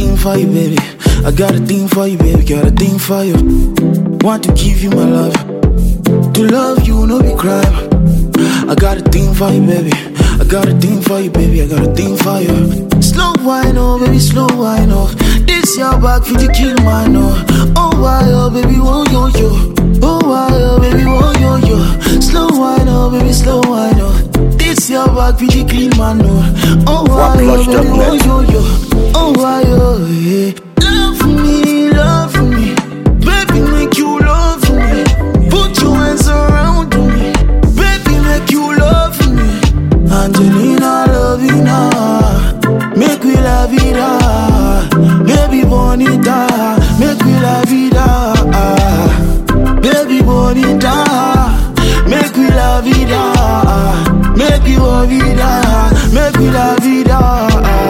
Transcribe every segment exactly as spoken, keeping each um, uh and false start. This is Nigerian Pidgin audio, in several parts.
thing for you, baby. I got a thing for you, baby. Got a thing for you. Want to give you my love. To love you, no be crime. I got a thing for you, baby. I got a thing for you, baby. I got a thing for you. Slow wine, oh, baby, slow wine, oh. This your back for the kill, man, oh. Oh, why, oh, baby, oh, yo, yo. Oh, why, oh, baby, oh, yo, yo. Slow wine, oh, baby, slow wine, oh. This your back for the clean, man, oh. Oh, why, oh, baby, oh, yo, yo. Oh, why, oh, yeah. Love me, love me. Baby, make you love me. Put your hands around me. Baby, make you love me. Angelina, Lovina, make we la vida. Baby bonita, make we la vida. Baby bonita, make we la vida. Make we la vida, make we la vida.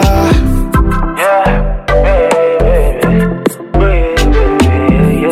Yeah, baby, baby,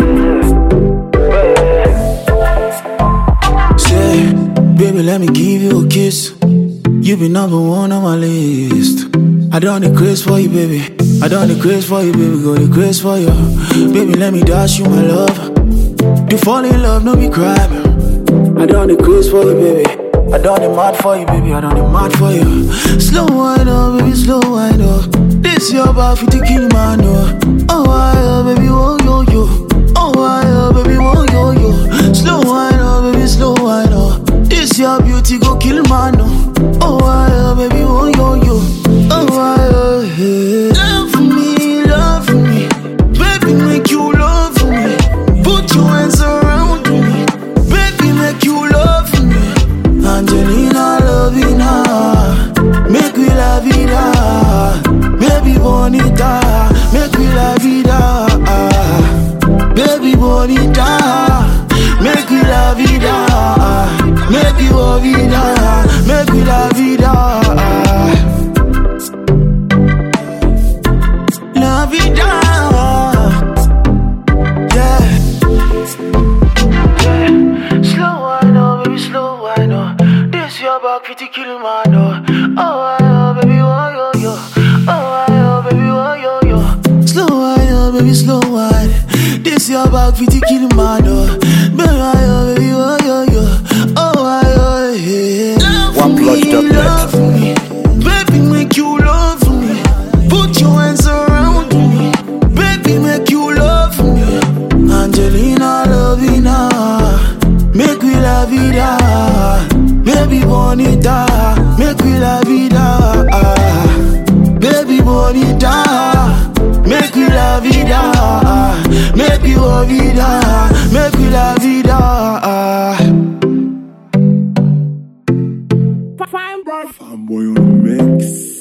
yeah. Say, baby, let me give you a kiss. You be number one on my list. I done the craze for you, baby. I done the craze for you, baby. Go the craze for you. Baby, let me dash you my love. You fall in love, no be crime. I done the craze for you, baby. I done the mad for you, baby. I done the mad for you. Slow wine up, baby, slow wine up. This your back for the kill, man, oh. Oh, why, oh, baby, oh, yo, yo. Oh, why, oh, baby, oh, yo, yo. Slow wine up, baby, slow wine up. This your beauty go kill, man, oh. Oh, why, oh, baby, oh, yo, yo. Oh, why, oh, yeah. Love me, love me. Baby, make you love me. Put your hands around me. Baby, make you love me. Angelina, Lovina, make we la vida. Baby, bonita, make we la vida. Baby, bonita, make we la vida. Make we la vida, make we la vida. La vida, yeah. Yeah. Slow wine, oh, baby, slow wine, oh. This your back, fifty kill, man, oh. Oh, oh, baby, oh, yo, yo. Oh, oh, baby, oh, yo, yo. Slow wine, oh, baby, slow wine. This your back, fifty kill, man, oh. Baby, oh, baby, oh, yo, yo. Oh, oh, yeah. Love me, love me. Baby, make you love me. Put your hands around me. Baby, make you love me. Angelina, Lovina, make we la vida. Baby bonita, make we la vida. Baby bonita, make we la vida. Make we la vida, make we la vida. Fine boy on the mix.